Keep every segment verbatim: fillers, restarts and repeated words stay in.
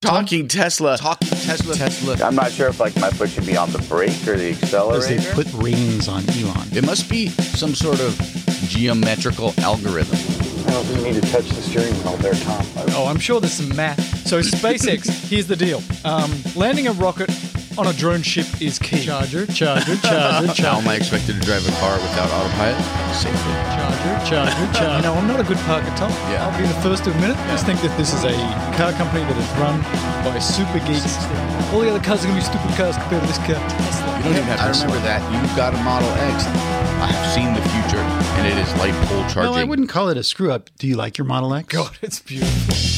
Talking Tesla. Talking Tesla. Tesla. I'm not sure if like my foot should be on the brake or the accelerator. They put rings on Elon. It must be some sort of geometrical algorithm. I don't think you need to touch the steering wheel there, Tom. Oh, I'm sure there's some math. So SpaceX, here's the deal. Um, landing a rocket on a drone ship is key. Charger, charger, charger, charger. How am I expected to drive a car without autopilot safely? Charger, charger, charger. You know, I'm not a good parker, Tom. Yeah. I'll be the first to admit it. I just think that this is a car company that is run by super geeks. All the other cars are going to be stupid cars compared to this car. You don't even have to remember that. You've got a Model X. I have seen the future, and it is light pole charging. No, I wouldn't call it a screw up. Do you like your Model X? God, it's beautiful.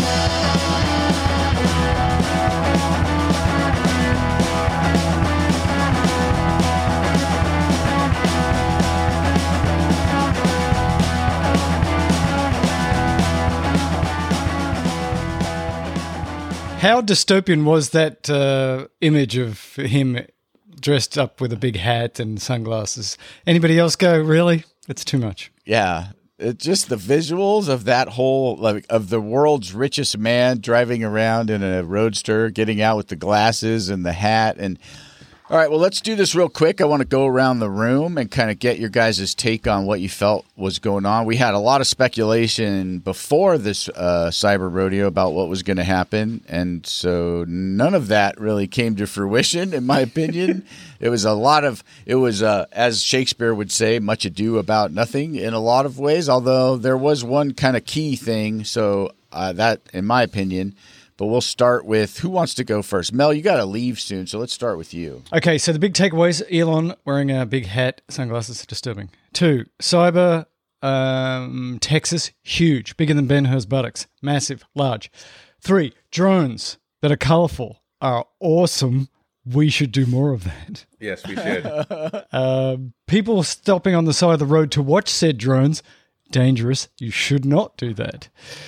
How dystopian was that uh, image of him dressed up with a big hat and sunglasses? Anybody else go, really? It's too much. Yeah. It just the visuals of that whole, like, of the world's richest man driving around in a roadster, getting out with the glasses and the hat. And all right, well, let's do this real quick. I want to go around the room and kind of get your guys' take on what you felt was going on. We had a lot of speculation before this uh, cyber rodeo about what was going to happen. And so none of that really came to fruition, in my opinion. It was a lot of, it was, uh, as Shakespeare would say, much ado about nothing in a lot of ways, although there was one kind of key thing. So uh, that, in my opinion, but we'll start with, who wants to go first? Mel, you got to leave soon, so let's start with you. Okay, so the big takeaways, Elon wearing a big hat, sunglasses, disturbing. Two, cyber, um, Texas, huge, bigger than Ben-Hur's buttocks, massive, large. Three, drones that are colorful are awesome. We should do more of that. Yes, we should. uh, people stopping on the side of the road to watch said drones, dangerous. You should not do that.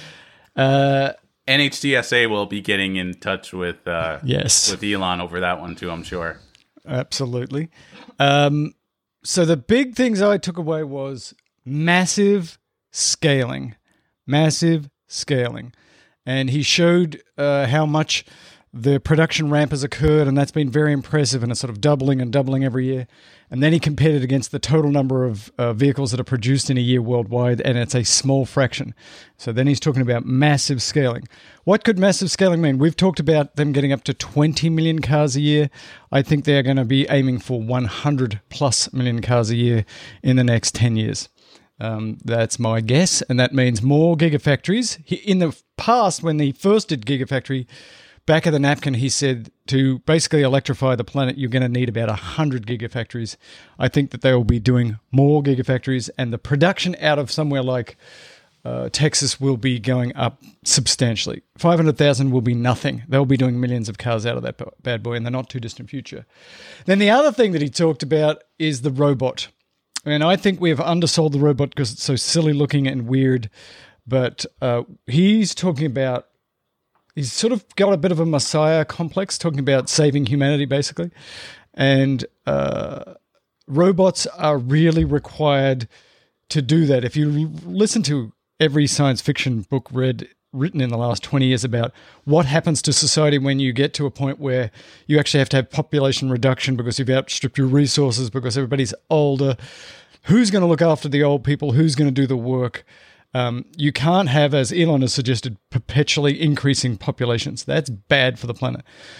Uh, N H T S A will be getting in touch with uh, yes. with Elon over that one too, I'm sure. Absolutely. Um, so the big things I took away was massive scaling, massive scaling. And he showed uh, how much the production ramp has occurred, and that's been very impressive, and it's sort of doubling and doubling every year. And then he compared it against the total number of uh, vehicles that are produced in a year worldwide, and it's a small fraction. So then he's talking about massive scaling. What could massive scaling mean? We've talked about them getting up to twenty million cars a year. I think they're going to be aiming for one hundred plus million cars a year in the next ten years. Um, that's my guess, and that means more gigafactories. He, in the past, when he first did Gigafactory, back of the napkin, he said to basically electrify the planet, you're going to need about one hundred gigafactories. I think that they will be doing more gigafactories, and the production out of somewhere like uh, Texas will be going up substantially. five hundred thousand will be nothing. They'll be doing millions of cars out of that bad boy in the not-too-distant future. Then the other thing that he talked about is the robot. And I think we have undersold the robot because it's so silly-looking and weird. But uh, he's talking about He's sort of got a bit of a messiah complex, talking about saving humanity, basically. And uh, robots are really required to do that. If you listen to every science fiction book read written in the last twenty years about what happens to society when you get to a point where you actually have to have population reduction because you've outstripped your resources, because everybody's older, who's going to look after the old people, who's going to do the work? Um, you can't have, as Elon has suggested, perpetually increasing populations. That's bad for the planet.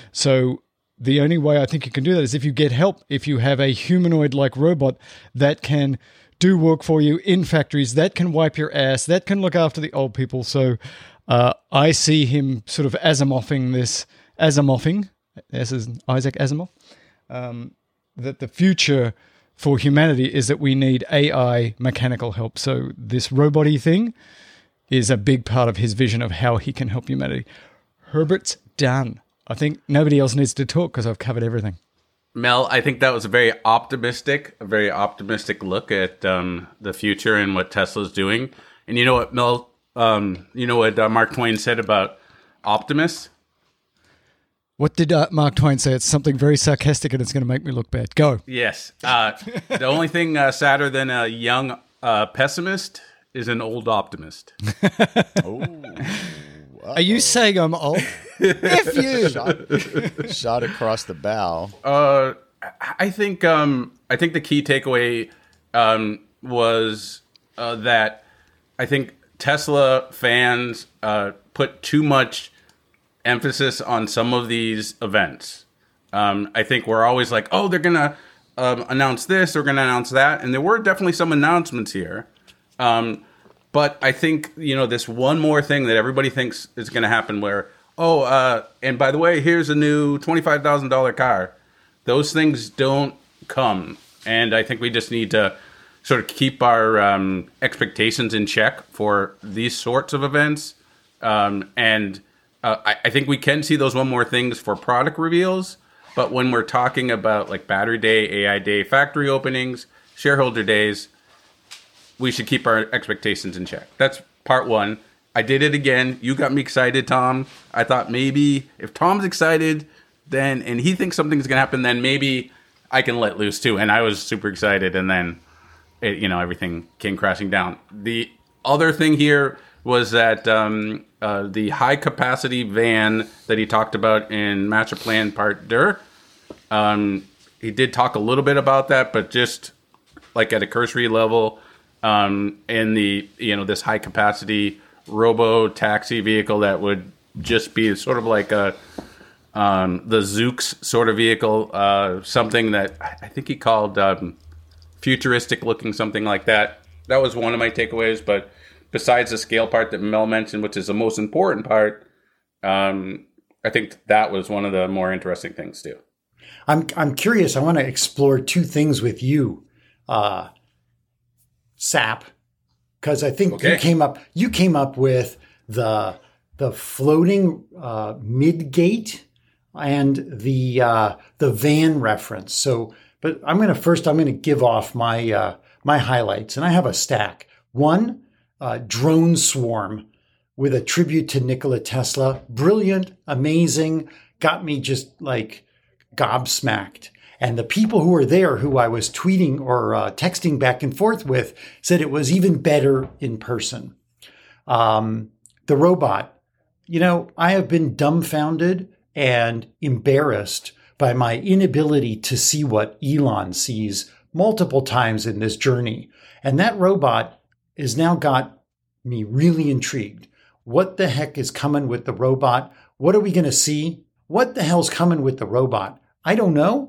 So the only way I think you can do that is if you get help, if you have a humanoid-like robot that can do work for you in factories, that can wipe your ass, that can look after the old people. So uh, I see him sort of Asimoving this, Asimoving, this is Isaac Asimov, um, that the future for humanity is that we need A I mechanical help. So this robot-y thing is a big part of his vision of how he can help humanity. Herbert's done. I think nobody else needs to talk because I've covered everything. Mel, I think that was a very optimistic, a very optimistic look at um, the future and what Tesla's doing. And you know what, Mel, um, you know what uh, Mark Twain said about optimists? What did uh, Mark Twain say? It's something very sarcastic and it's going to make me look bad. Go. Yes. Uh, the only thing uh, sadder than a young uh, pessimist is an old optimist. Oh, Are you saying I'm old? If you shot, shot across the bow. Uh, I think um, I think the key takeaway um, was uh, that I think Tesla fans uh, put too much emphasis on some of these events. Um, I think we're always like, oh, they're gonna um, announce this, they're gonna announce that, and there were definitely some announcements here. Um, but I think, you know, this one more thing that everybody thinks is going to happen where, oh, uh, and by the way, here's a new twenty-five thousand dollars car. Those things don't come. And I think we just need to sort of keep our um, expectations in check for these sorts of events. Um, and uh, I, I think we can see those one more things for product reveals. But when we're talking about like Battery Day, A I Day, factory openings, shareholder days, we should keep our expectations in check. That's part one. I did it again. You got me excited, Tom. I thought maybe if Tom's excited, then and he thinks something's going to happen, then maybe I can let loose too. And I was super excited, and then it, you know, everything came crashing down. The other thing here was that um, uh, the high capacity van that he talked about in Master Plan Part two. Um, he did talk a little bit about that, but just like at a cursory level. Um, and the, you know, this high capacity robo taxi vehicle that would just be sort of like a, um, the Zoox sort of vehicle, uh, something that I think he called, um, futuristic looking, something like that. That was one of my takeaways. But besides the scale part that Mel mentioned, which is the most important part, um, I think that was one of the more interesting things too. I'm, I'm curious. I want to explore two things with you. Uh, Sap, because I think okay. you came up you came up with the the floating uh, midgate and the uh, the van reference. So, but I'm going to first I'm going to give off my uh, my highlights, and I have a stack. One, uh, drone swarm with a tribute to Nikola Tesla. Brilliant, amazing, got me just like gobsmacked. And the people who were there, who I was tweeting or uh, texting back and forth with, said it was even better in person. Um, the robot, you know, I have been dumbfounded and embarrassed by my inability to see what Elon sees multiple times in this journey. And that robot has now got me really intrigued. What the heck is coming with the robot? What are we going to see? What the hell's coming with the robot? I don't know.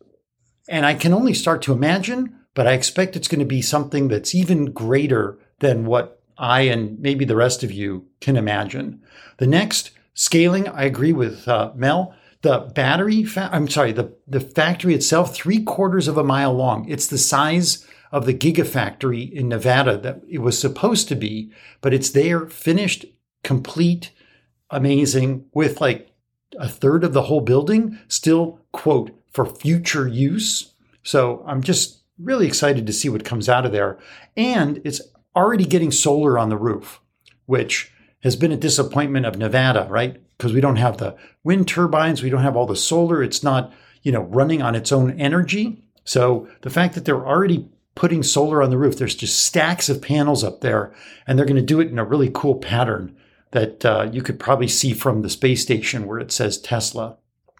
And I can only start to imagine, but I expect it's going to be something that's even greater than what I and maybe the rest of you can imagine. The next, scaling, I agree with uh, Mel. The battery, fa- I'm sorry, the, the factory itself, three quarters of a mile long. It's the size of the Gigafactory in Nevada that it was supposed to be, but it's there, finished, complete, amazing, with like a third of the whole building still, quote, for future use. So I'm just really excited to see what comes out of there. And it's already getting solar on the roof, which has been a disappointment of Nevada, right? Because we don't have the wind turbines, we don't have all the solar. It's not, you know, running on its own energy. So the fact that they're already putting solar on the roof, there's just stacks of panels up there, and they're going to do it in a really cool pattern that uh, you could probably see from the space station where it says Tesla.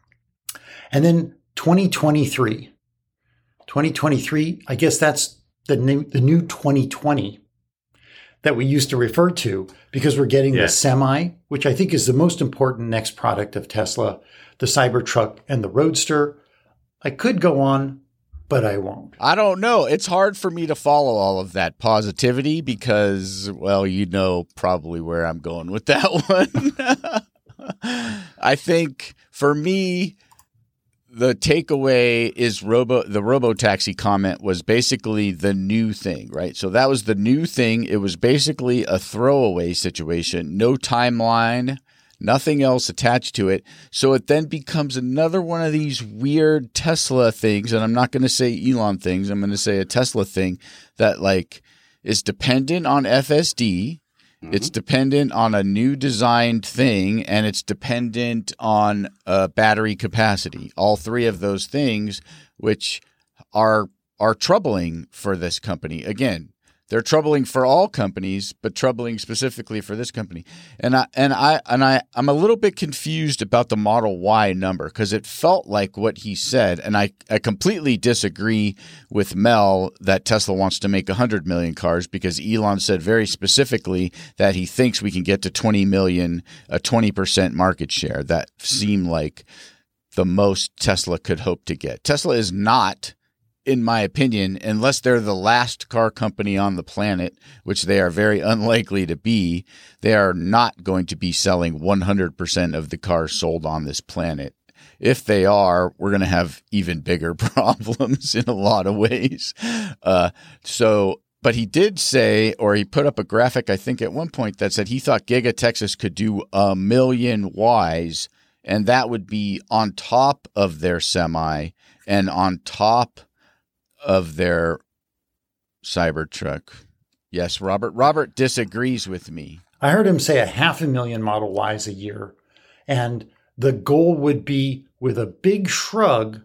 And then twenty twenty-three. twenty twenty-three, I guess that's the new, the new twenty twenty that we used to refer to, because we're getting yeah. the Semi, which I think is the most important next product of Tesla, the Cybertruck and the Roadster. I could go on, but I won't. I don't know. It's hard for me to follow all of that positivity because, well, you know probably where I'm going with that one. I think for me, the takeaway is robo. The robotaxi comment was basically the new thing, right? So that was the new thing. It was basically a throwaway situation, no timeline, nothing else attached to it. So it then becomes another one of these weird Tesla things, and I'm not going to say Elon things. I'm going to say a Tesla thing that like is dependent on F S D. It's dependent on a new designed thing, and it's dependent on uh, battery capacity. All three of those things, which are are troubling for this company. Again, They're troubling for all companies, but troubling specifically for this company. And I and I and I I'm a little bit confused about the Model Y number because it felt like what he said, and I, I completely disagree with Mel that Tesla wants to make one hundred million cars because Elon said very specifically that he thinks we can get to twenty million, a twenty percent market share. That seemed like the most Tesla could hope to get. Tesla is not, in my opinion, unless they're the last car company on the planet, which they are very unlikely to be, they are not going to be selling one hundred percent of the cars sold on this planet. If they are, we're going to have even bigger problems in a lot of ways. Uh, so, but he did say, or he put up a graphic, I think at one point that said he thought Giga Texas could do a million Ys, and that would be on top of their Semi and on top of their Cybertruck. Yes, Robert. Robert disagrees with me. I heard him say a half a million Model Ys a year. And the goal would be, with a big shrug,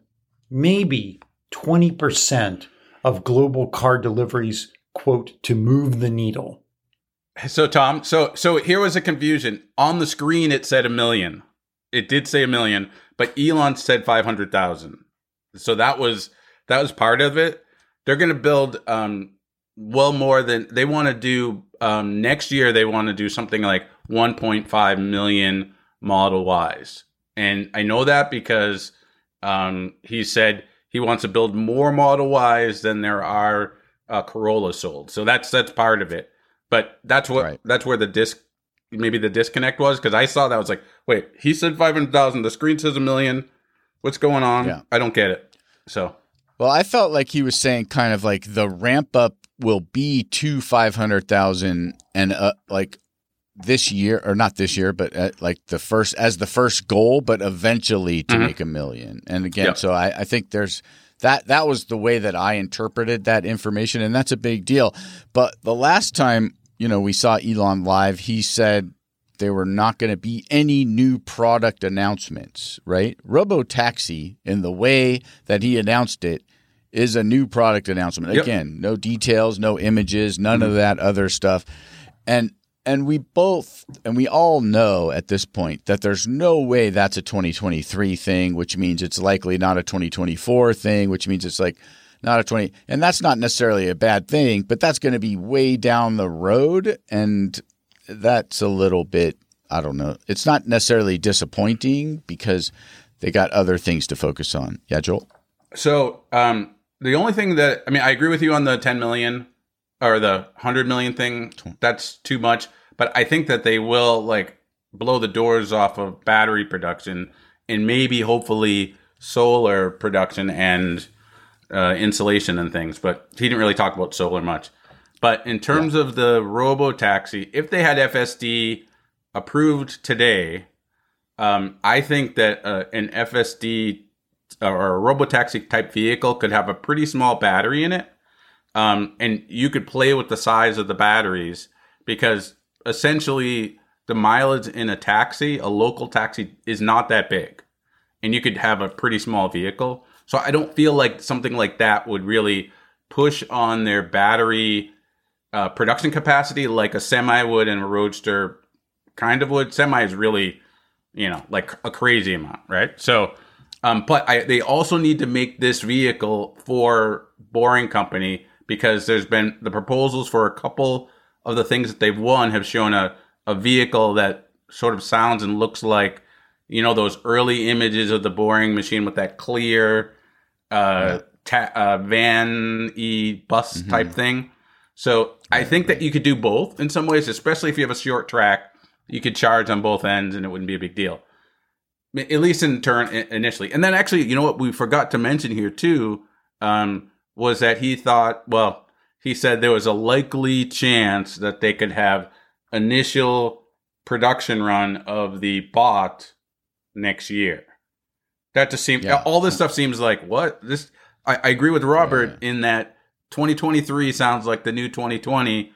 maybe twenty percent of global car deliveries, quote, to move the needle. So, Tom, so so here was a confusion. On the screen, it said a million. It did say a million, but Elon said five hundred thousand. So that was... That was part of it. They're going to build um, well more than they want to do um, next year. They want to do something like one point five million Model Ys. And I know that because um, he said he wants to build more Model Ys than there are uh, Corolla sold. So that's that's part of it. But that's what right. that's where the disc maybe the disconnect was, because I saw that I was like, wait, he said five hundred thousand. The screen says a million. What's going on? Yeah. I don't get it. So. Well, I felt like he was saying kind of like the ramp up will be to five hundred thousand and uh, like this year, or not this year, but at like the first as the first goal, but eventually to mm-hmm. make a million. And again, yep. so I, I think there's that that was the way that I interpreted that information. And that's a big deal. But the last time, you know, we saw Elon live, he said there were not going to be any new product announcements, right? Robotaxi, in the way that he announced it, is a new product announcement. Yep. Again, no details, no images, none mm-hmm. of that other stuff. And and we both, and we all know at this point that there's no way that's a twenty twenty-three thing, which means it's likely not a twenty twenty-four thing, which means it's like not a twenty. And that's not necessarily a bad thing, but that's going to be way down the road. And that's a little bit, I don't know. It's not necessarily disappointing because they got other things to focus on. Yeah, Joel? So um, the only thing that, I mean, I agree with you on the ten million or the one hundred million thing. That's too much. But I think that they will like blow the doors off of battery production and maybe hopefully solar production and uh, insulation and things. But he didn't really talk about solar much. But in terms yeah. of the robo-taxi, if they had F S D approved today, um, I think that uh, an F S D or a robo-taxi type vehicle could have a pretty small battery in it. Um, and you could play with the size of the batteries because essentially the mileage in a taxi, a local taxi, is not that big. And you could have a pretty small vehicle. So I don't feel like something like that would really push on their battery Uh, production capacity like a Semi would and a Roadster kind of would. Semi is really, you know, like a crazy amount, right? So, um, but I, they also need to make this vehicle for Boring Company because there's been the proposals for a couple of the things that they've won have shown a, a vehicle that sort of sounds and looks like, you know, those early images of the Boring machine with that clear uh, ta- uh, van-y bus mm-hmm. type thing. So I think that you could do both in some ways, especially if you have a short track. You could charge on both ends and it wouldn't be a big deal, at least in turn initially. And then actually, you know what we forgot to mention here too, um, was that he thought, well, he said there was a likely chance that they could have initial production run of the bot next year. That just seems, yeah. all this stuff seems like, what? This, I, I agree with Robert yeah. in that twenty twenty-three sounds like the new twenty twenty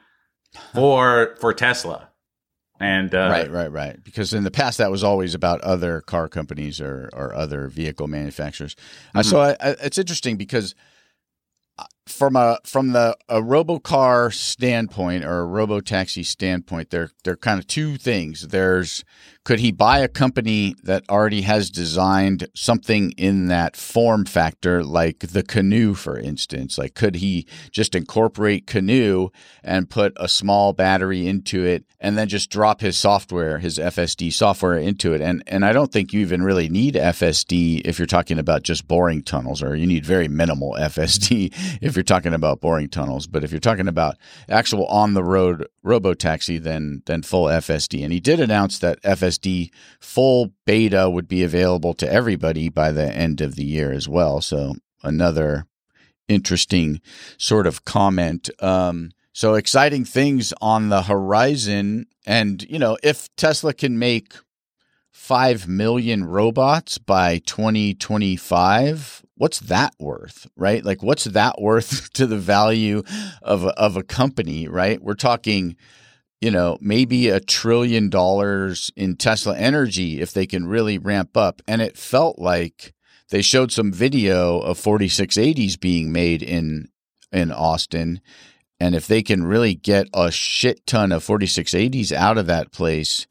for for Tesla. And uh, right, right, right. Because in the past, that was always about other car companies or, or other vehicle manufacturers. Mm-hmm. Uh, so I, I, it's interesting because from a from the a robocar standpoint or a robotaxi standpoint, there there are kind of two things. There's could he buy a company that already has designed something in that form factor, like the Canoo, for instance? Like, could he just incorporate Canoo and put a small battery into it and then just drop his software, his F S D software into it? And and I don't think you even really need F S D if you're talking about just boring tunnels, or you need very minimal F S D if you're talking about boring tunnels. But if you're talking about actual on-the-road robotaxi, then then full F S D. And he did announce that F S D full beta would be available to everybody by the end of the year as well. So another interesting sort of comment. Um, so exciting things on the horizon. And, you know, if Tesla can make five million robots by twenty twenty-five, what's that worth, right? Like, what's that worth to the value of a, of a company, right? We're talking, you know, maybe a trillion dollars in Tesla Energy if they can really ramp up. And it felt like they showed some video of forty-six eighties being made in in Austin. And if they can really get a shit ton of forty-six eighties out of that place,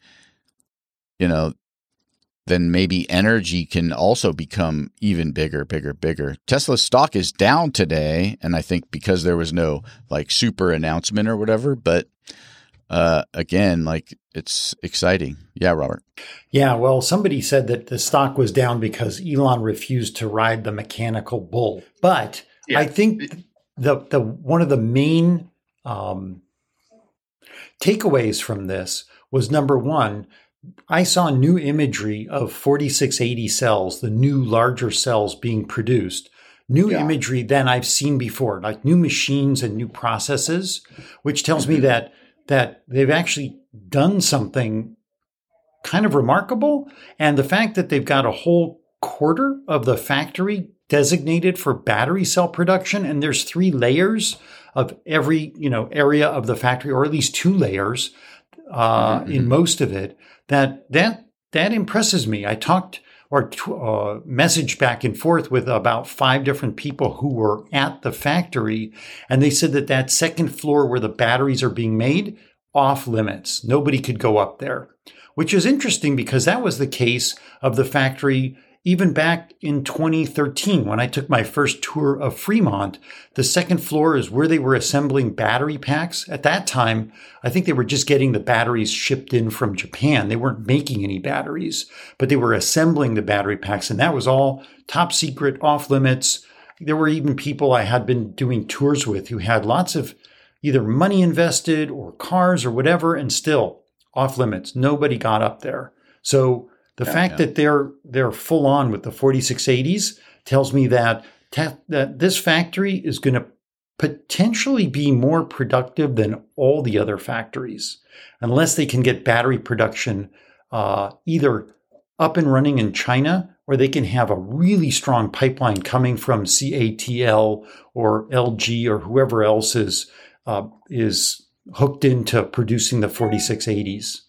you know, then maybe energy can also become even bigger, bigger, bigger. Tesla's stock is down today, and I think because there was no like super announcement or whatever, but uh, again, like, it's exciting. Yeah, Robert. Yeah, well, somebody said that the stock was down because Elon refused to ride the mechanical bull. But yeah. I think the the one of the main um, takeaways from this was, number one, I saw new imagery of forty-six eighty cells, the new larger cells being produced. New yeah. imagery than I've seen before, like new machines and new processes, which tells mm-hmm. me that that they've actually done something kind of remarkable. And the fact that they've got a whole quarter of the factory designated for battery cell production, and there's three layers of every, you know, area of the factory, or at least two layers uh, mm-hmm. in most of it, that that that impresses me. I talked or uh, messaged back and forth with about five different people who were at the factory, and they said that that second floor where the batteries are being made, off limits. Nobody could go up there, which is interesting because that was the case of the factory even back in twenty thirteen when I took my first tour of Fremont. The second floor is where they were assembling battery packs. At that time, I think they were just getting the batteries shipped in from Japan. They weren't making any batteries, but they were assembling the battery packs, and that was all top secret, off limits. There were even people I had been doing tours with who had lots of either money invested or cars or whatever, and still off limits. Nobody got up there. So the yeah, fact yeah. that they're they're full on with the forty-six eighties tells me that te- that this factory is going to potentially be more productive than all the other factories, unless they can get battery production uh, either up and running in China, or they can have a really strong pipeline coming from C A T L or L G or whoever else is uh, is hooked into producing the forty-six eighties.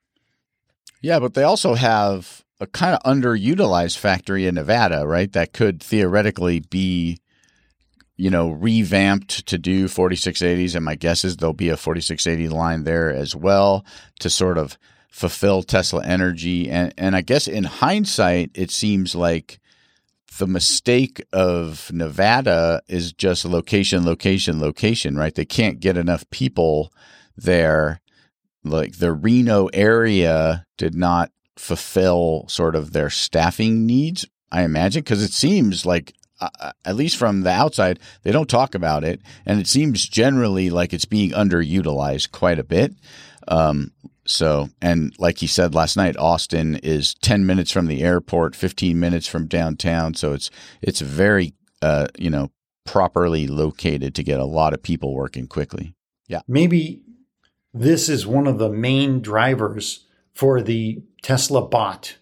Yeah, but they also have a kind of underutilized factory in Nevada, right? That could theoretically be, you know, revamped to do forty-six eighties. And my guess is there'll be a forty-six eighty line there as well to sort of fulfill Tesla Energy. And, and I guess in hindsight, it seems like the mistake of Nevada is just location, location, location, right? They can't get enough people there. Like the Reno area did not fulfill sort of their staffing needs, I imagine, because it seems like, uh, at least from the outside, they don't talk about it. And it seems generally like it's being underutilized quite a bit. Um, so, and like he said last night, Austin is ten minutes from the airport, fifteen minutes from downtown. So it's, it's very, uh, you know, properly located to get a lot of people working quickly. Yeah. Maybe this is one of the main drivers for the Tesla bot,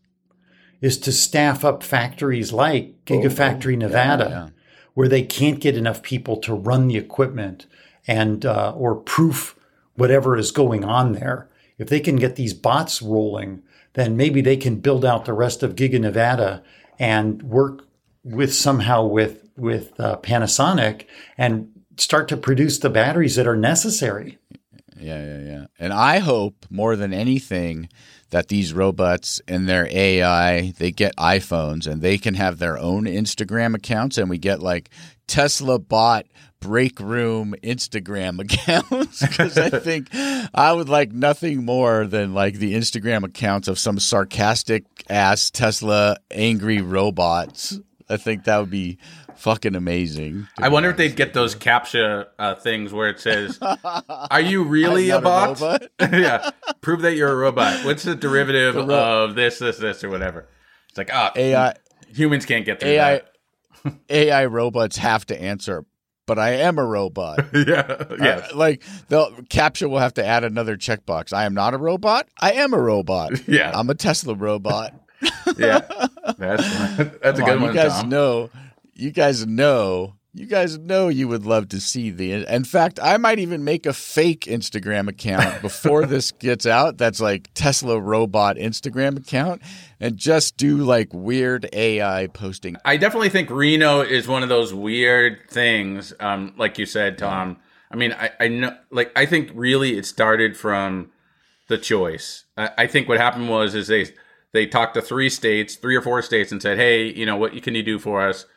is to staff up factories like Gigafactory oh, Nevada, yeah, yeah. where they can't get enough people to run the equipment and uh, or proof whatever is going on there. If they can get these bots rolling, then maybe they can build out the rest of Giga Nevada and work with somehow with with uh, Panasonic and start to produce the batteries that are necessary. Yeah, yeah, yeah. And I hope more than anything that these robots and their A I, they get iPhones and they can have their own Instagram accounts, and we get like Tesla bot break room Instagram accounts, because I think I would like nothing more than like the Instagram accounts of some sarcastic ass Tesla angry robots. I think that would be fucking amazing. I wonder if they'd get those CAPTCHA uh, things where it says, "Are you really a I'm bot?" not a robot. Yeah, prove that you're a robot. What's the derivative The ro- of this, this, this, or whatever? It's like, ah, A I humans can't get through A I that. A I robots have to answer, but I am a robot. Yeah, yes. Uh, like the CAPTCHA will have to add another checkbox. I am not a robot. I am a robot. Yeah. I'm a Tesla robot. Yeah, that's that's a Come good on, one. You guys Tom. know. You guys know. You guys know you would love to see the. In fact, I might even make a fake Instagram account before this gets out. That's like Tesla robot Instagram account, and just do like weird A I posting. I definitely think Reno is one of those weird things. Um, like you said, Tom. I mean, I, I know, like, I think really it started from the choice. I, I think what happened was is they they talked to three states, three or four states, and said, "Hey, you know, what can you do for us?"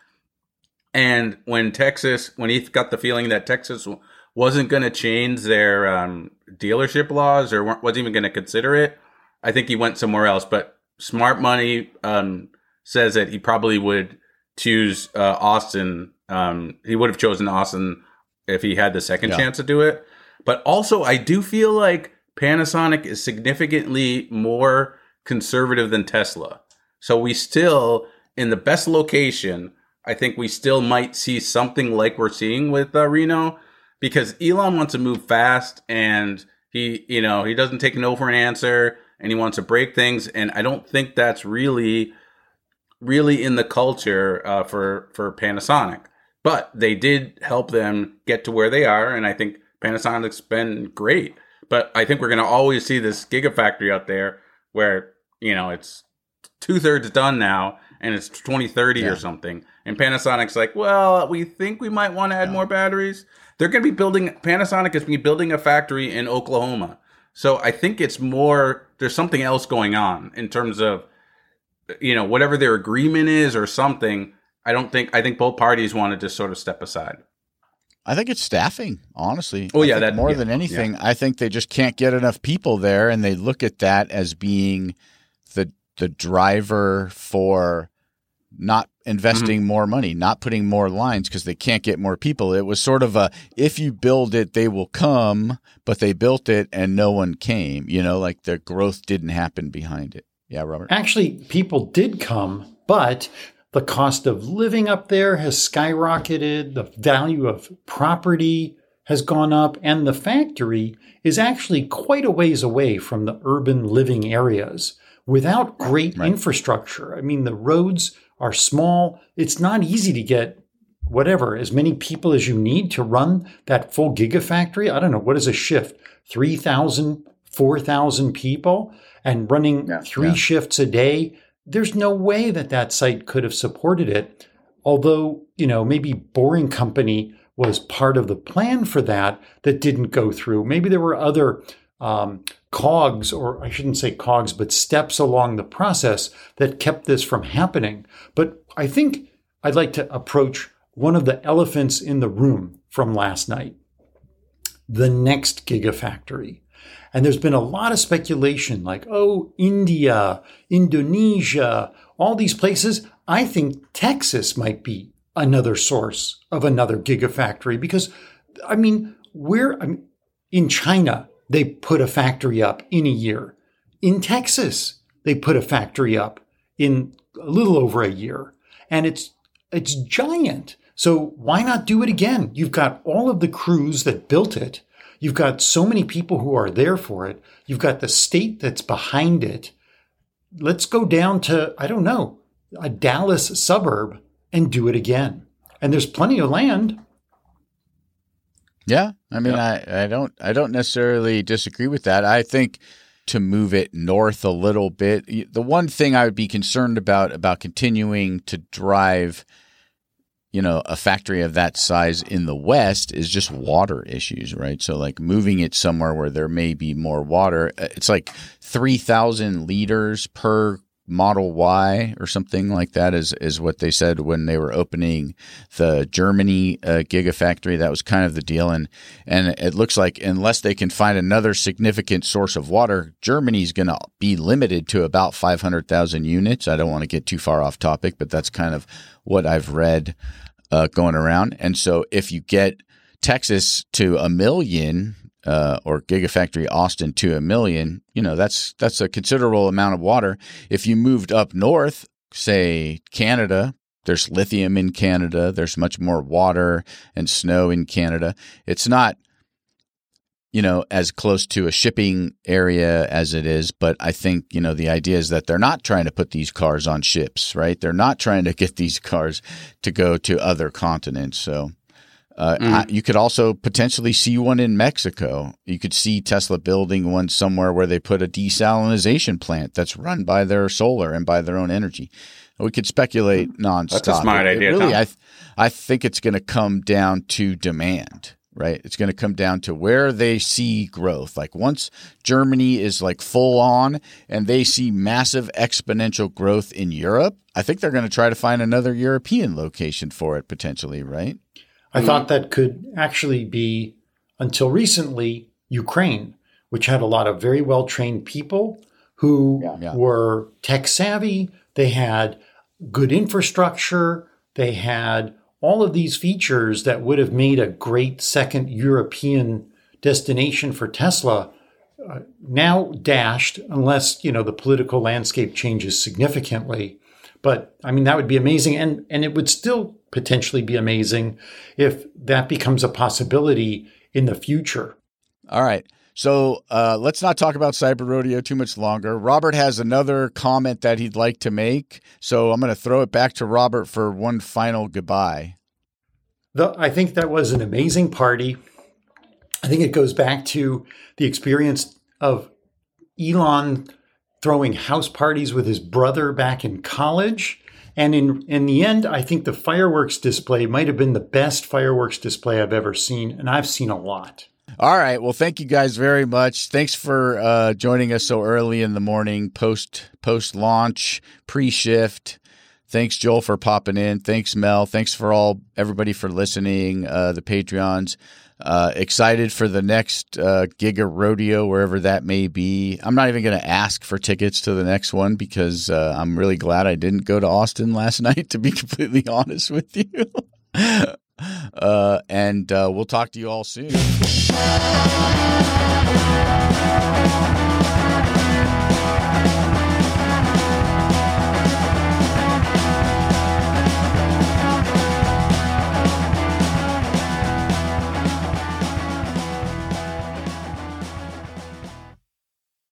And when Texas, when he got the feeling that Texas wasn't going to change their um, dealership laws or wasn't even going to consider it, I think he went somewhere else. But smart money um, says that he probably would choose uh, Austin. Um, he would have chosen Austin if he had the second Yeah. chance to do it. But also, I do feel like Panasonic is significantly more conservative than Tesla. So we still, in the best location, I think we still might see something like we're seeing with uh, Reno, because Elon wants to move fast, and he, you know, he doesn't take no for an answer, and he wants to break things. And I don't think that's really, really in the culture uh, for for Panasonic. But they did help them get to where they are, and I think Panasonic's been great. But I think we're going to always see this gigafactory out there where, you know, it's two thirds done now, and it's twenty thirty yeah. or something. And Panasonic's like, well, we think we might want to add yeah. more batteries. They're going to be building, Panasonic is going to be building a factory in Oklahoma. So I think it's more, there's something else going on in terms of, you know, whatever their agreement is or something. I don't think, I think both parties want to just sort of step aside. I think it's staffing, honestly. Oh, I yeah. think That, more yeah, than anything, yeah. I think they just can't get enough people there, and they look at that as being the the driver for not investing mm-hmm. more money, not putting more lines because they can't get more people. It was sort of a, if you build it, they will come, but they built it and no one came, you know, like the growth didn't happen behind it. Yeah, Robert? Actually, people did come, but the cost of living up there has skyrocketed. The value of property has gone up, and the factory is actually quite a ways away from the urban living areas without great right. infrastructure. I mean, the roads are small. It's not easy to get whatever, as many people as you need to run that full gigafactory. I don't know, what is a shift? three thousand, four thousand people and running yeah, three yeah. shifts a day. There's no way that that site could have supported it. Although, you know, maybe Boring Company was part of the plan for that that didn't go through. Maybe there were other um, cogs, or I shouldn't say cogs, but steps along the process that kept this from happening. But I think I'd like to approach one of the elephants in the room from last night, the next gigafactory. And there's been a lot of speculation like, oh, India, Indonesia, all these places. I think Texas might be another source of another gigafactory because, I mean, we're I mean, in China, they put a factory up in a year. In Texas, they put a factory up in a little over a year. And it's it's giant. So why not do it again? You've got all of the crews that built it. You've got so many people who are there for it. You've got the state that's behind it. Let's go down to, I don't know, a Dallas suburb and do it again. And there's plenty of land. Yeah. I mean, yep. I, I don't I don't necessarily disagree with that. I think to move it north a little bit. The one thing I would be concerned about about continuing to drive, you know, a factory of that size in the West is just water issues, right? So like moving it somewhere where there may be more water, it's like three thousand liters per Model Y or something like that is, is what they said when they were opening the Germany uh, Gigafactory. That was kind of the deal. And, and it looks like unless they can find another significant source of water, Germany's going to be limited to about five hundred thousand units. I don't want to get too far off topic, but that's kind of what I've read uh, going around. And so if you get Texas to a million, Uh, or Gigafactory Austin to a million, you know, that's that's a considerable amount of water. If you moved up north, say Canada, there's lithium in Canada, there's much more water and snow in Canada. It's not, you know, as close to a shipping area as it is, but I think, you know, the idea is that they're not trying to put these cars on ships, right? They're not trying to get these cars to go to other continents. So Uh, mm. I, you could also potentially see one in Mexico. You could see Tesla building one somewhere where they put a desalination plant that's run by their solar and by their own energy. We could speculate nonstop. That's a smart it, idea, it really, Tom. I, th- I think it's going to come down to demand, right? It's going to come down to where they see growth. Like once Germany is like full on and they see massive exponential growth in Europe, I think they're going to try to find another European location for it potentially, right? I thought that could actually be, until recently, Ukraine, which had a lot of very well-trained people who yeah, yeah. were tech savvy. They had good infrastructure. They had all of these features that would have made a great second European destination for Tesla, uh, now dashed unless, you know, the political landscape changes significantly. But I mean, that would be amazing. And, and it would still potentially be amazing if that becomes a possibility in the future. All right. So uh, let's not talk about Cyber Rodeo too much longer. Robert has another comment that he'd like to make. So I'm going to throw it back to Robert for one final goodbye. The, I think that was an amazing party. I think it goes back to the experience of Elon throwing house parties with his brother back in college. And in, in the end, I think the fireworks display might have been the best fireworks display I've ever seen. And I've seen a lot. All right. Well, thank you guys very much. Thanks for uh, joining us so early in the morning, post post launch, pre-shift. Thanks, Joel, for popping in. Thanks, Mel. Thanks for all everybody for listening, uh, the Patreons. Uh, excited for the next uh, Giga Rodeo, wherever that may be. I'm not even going to ask for tickets to the next one because uh, I'm really glad I didn't go to Austin last night, to be completely honest with you. uh, and uh, we'll talk to you all soon.